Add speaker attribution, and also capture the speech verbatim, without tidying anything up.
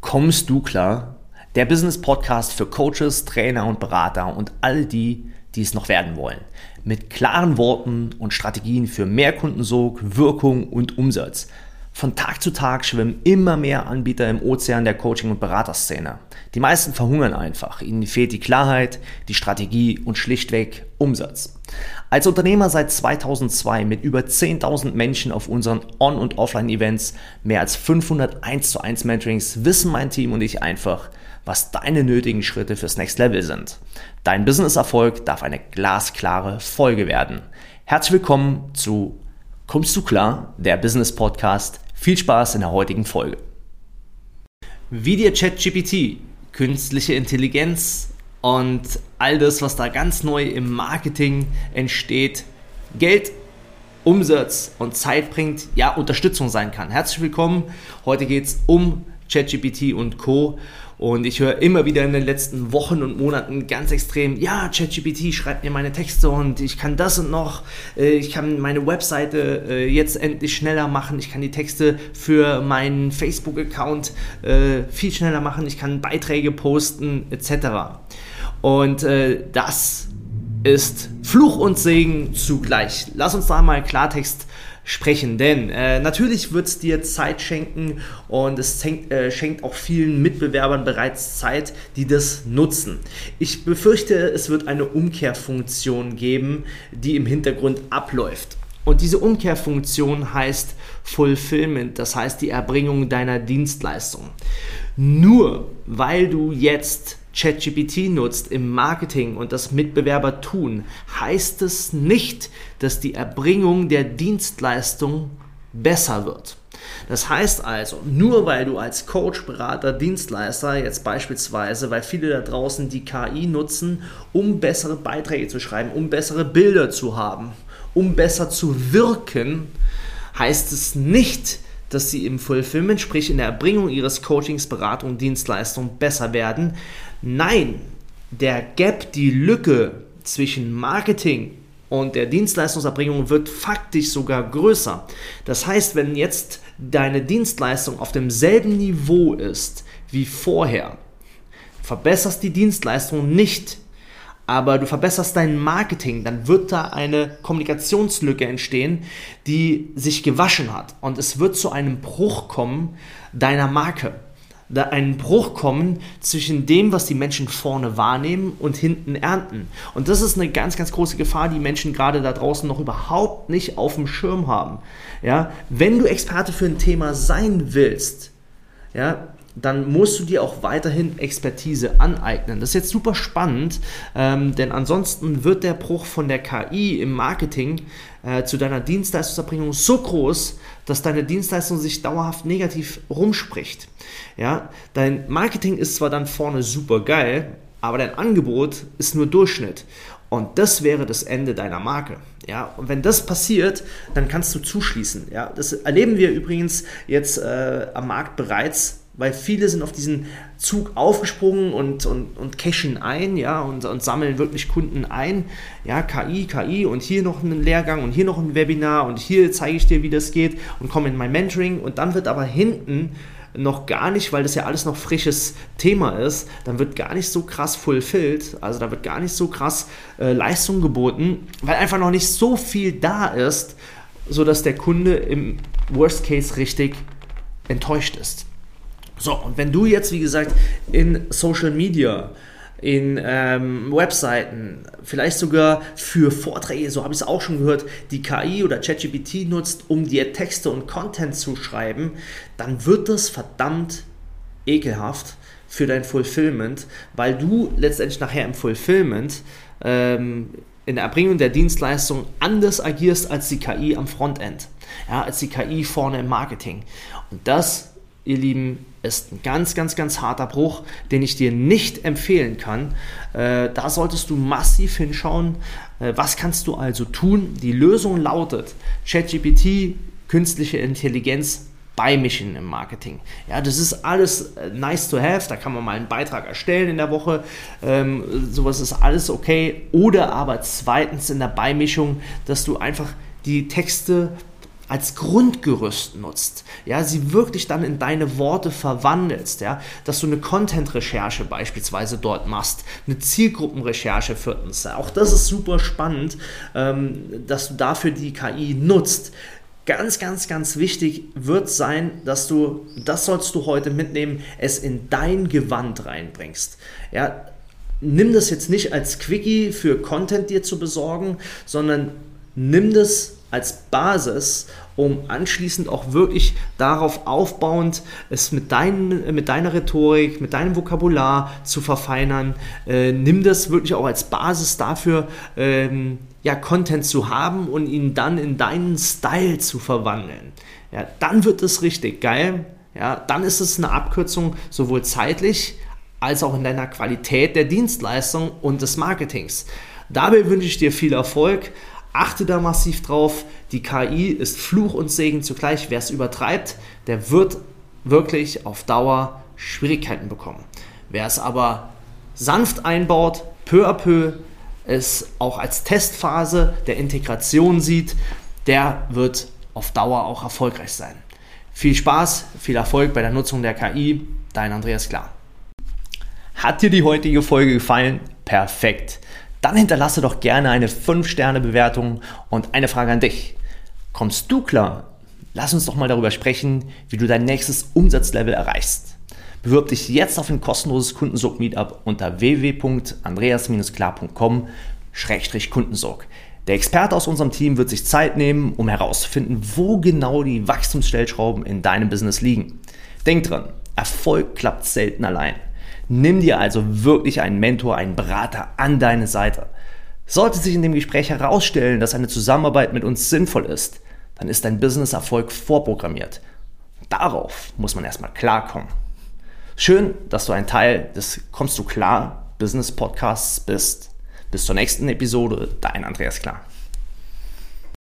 Speaker 1: Kommst du klar? Der Business-Podcast für Coaches, Trainer und Berater und all die, die es noch werden wollen. Mit klaren Worten und Strategien für mehr Kundensog, Wirkung und Umsatz. Von Tag zu Tag schwimmen immer mehr Anbieter im Ozean der Coaching- und Beraterszene. Die meisten verhungern einfach. Ihnen fehlt die Klarheit, die Strategie und schlichtweg Umsatz. Als Unternehmer seit zweitausendzwei mit über zehntausend Menschen auf unseren On- und Offline-Events, mehr als fünfhundert eins zu eins Mentorings wissen mein Team und ich einfach, was deine nötigen Schritte fürs Next Level sind. Dein Business-Erfolg darf eine glasklare Folge werden. Herzlich willkommen zu Kommst du klar? Der Business-Podcast. Viel Spaß in der heutigen Folge. Wie dir ChatGPT, künstliche Intelligenz und all das, was da ganz neu im Marketing entsteht, Geld, Umsatz und Zeit bringt, ja, Unterstützung sein kann. Herzlich willkommen. Heute geht es um ChatGPT und Co. Und ich höre immer wieder in den letzten Wochen und Monaten ganz extrem, ja, ChatGPT schreibt mir meine Texte und ich kann das und noch, ich kann meine Webseite jetzt endlich schneller machen, ich kann die Texte für meinen Facebook-Account viel schneller machen, ich kann Beiträge posten et cetera. Und das ist Fluch und Segen zugleich. Lass uns da mal Klartext sprechen, denn äh, natürlich wird es dir Zeit schenken und es schenkt, äh, schenkt auch vielen Mitbewerbern bereits Zeit, die das nutzen. Ich befürchte, es wird eine Umkehrfunktion geben, die im Hintergrund abläuft. Und diese Umkehrfunktion heißt Fulfillment, das heißt die Erbringung deiner Dienstleistung. Nur weil du jetzt ChatGPT nutzt im Marketing und das Mitbewerber tun, heißt es nicht, dass die Erbringung der Dienstleistung besser wird. Das heißt also, nur weil du als Coach, Berater, Dienstleister jetzt beispielsweise, weil viele da draußen die K I nutzen, um bessere Beiträge zu schreiben, um bessere Bilder zu haben, um besser zu wirken, heißt es nicht, dass sie im Fulfillment, sprich in der Erbringung ihres Coachings, Beratung, Dienstleistung besser werden. Nein, der Gap, die Lücke zwischen Marketing und der Dienstleistungserbringung wird faktisch sogar größer. Das heißt, wenn jetzt deine Dienstleistung auf demselben Niveau ist wie vorher, verbesserst die Dienstleistung nicht, aber du verbesserst dein Marketing, dann wird da eine Kommunikationslücke entstehen, die sich gewaschen hat. Und es wird zu einem Bruch kommen deiner Marke. Da einen Bruch kommen zwischen dem, was die Menschen vorne wahrnehmen und hinten ernten. Und das ist eine ganz, ganz große Gefahr, die Menschen gerade da draußen noch überhaupt nicht auf dem Schirm haben. Ja? Wenn du Experte für ein Thema sein willst, ja, dann musst du dir auch weiterhin Expertise aneignen. Das ist jetzt super spannend, ähm, denn ansonsten wird der Bruch von der K I im Marketing äh, zu deiner Dienstleistungserbringung so groß, dass deine Dienstleistung sich dauerhaft negativ rumspricht. Ja? Dein Marketing ist zwar dann vorne super geil, aber dein Angebot ist nur Durchschnitt. Und das wäre das Ende deiner Marke. Ja, und wenn das passiert, dann kannst du zuschließen. Ja, das erleben wir übrigens jetzt äh, am Markt bereits, weil viele sind auf diesen Zug aufgesprungen und, und, und cashen ein, ja, und, und sammeln wirklich Kunden ein. Ja, K I, K I und hier noch einen Lehrgang und hier noch ein Webinar und hier zeige ich dir, wie das geht und komme in mein Mentoring. Und dann wird aber hinten noch gar nicht, weil das ja alles noch frisches Thema ist, dann wird gar nicht so krass fulfilled, also da wird gar nicht so krass äh, Leistung geboten, weil einfach noch nicht so viel da ist, sodass der Kunde im Worst Case richtig enttäuscht ist. So, und wenn du jetzt, wie gesagt, in Social Media, in ähm, Webseiten, vielleicht sogar für Vorträge, so habe ich es auch schon gehört, die K I oder ChatGPT nutzt, um dir Texte und Content zu schreiben, dann wird das verdammt ekelhaft für dein Fulfillment, weil du letztendlich nachher im Fulfillment ähm, in der Erbringung der Dienstleistung anders agierst als die K I am Frontend, ja, als die K I vorne im Marketing. Und das, ihr Lieben, ist ein ganz, ganz, ganz harter Bruch, den ich dir nicht empfehlen kann. Äh, da solltest du massiv hinschauen. Äh, was kannst du also tun? Die Lösung lautet ChatGPT, künstliche Intelligenz, beimischen im Marketing. Ja, das ist alles nice to have, da kann man mal einen Beitrag erstellen in der Woche, ähm, sowas ist alles okay. Oder aber zweitens in der Beimischung, dass du einfach die Texte als Grundgerüst nutzt, ja, sie wirklich dann in deine Worte verwandelst, ja, dass du eine Content-Recherche beispielsweise dort machst, eine Zielgruppenrecherche viertens, auch das ist super spannend, ähm, dass du dafür die K I nutzt. Ganz, ganz, ganz wichtig wird sein, dass du, das sollst du heute mitnehmen, es in dein Gewand reinbringst, ja. Nimm das jetzt nicht als Quickie für Content dir zu besorgen, sondern nimm das als Basis, um anschließend auch wirklich darauf aufbauend es mit, dein, mit deiner Rhetorik, mit deinem Vokabular zu verfeinern. Äh, nimm das wirklich auch als Basis dafür, ähm, ja, Content zu haben und ihn dann in deinen Style zu verwandeln. Ja, dann wird es richtig geil. Ja, dann ist es eine Abkürzung sowohl zeitlich als auch in deiner Qualität der Dienstleistung und des Marketings. Dabei wünsche ich dir viel Erfolg. Achte da massiv drauf. Die K I ist Fluch und Segen zugleich. Wer es übertreibt, der wird wirklich auf Dauer Schwierigkeiten bekommen. Wer es aber sanft einbaut, peu à peu, es auch als Testphase der Integration sieht, der wird auf Dauer auch erfolgreich sein. Viel Spaß, viel Erfolg bei der Nutzung der K I. Dein Andreas Klar. Hat dir die heutige Folge gefallen? Perfekt. Dann hinterlasse doch gerne eine fünf Sterne Bewertung und eine Frage an dich. Kommst du klar? Lass uns doch mal darüber sprechen, wie du dein nächstes Umsatzlevel erreichst. Bewirb dich jetzt auf ein kostenloses Kundensog-Meetup unter w w w punkt andreas klar punkt com Schrägstrich Kundensog. Der Experte aus unserem Team wird sich Zeit nehmen, um herauszufinden, wo genau die Wachstumsstellschrauben in deinem Business liegen. Denk dran, Erfolg klappt selten allein. Nimm dir also wirklich einen Mentor, einen Berater an deine Seite. Sollte sich in dem Gespräch herausstellen, dass eine Zusammenarbeit mit uns sinnvoll ist, dann ist dein Business-Erfolg vorprogrammiert. Darauf muss man erstmal klarkommen. Schön, dass du ein Teil des Kommst du klar Business Podcasts bist. Bis zur nächsten Episode, dein Andreas Klar.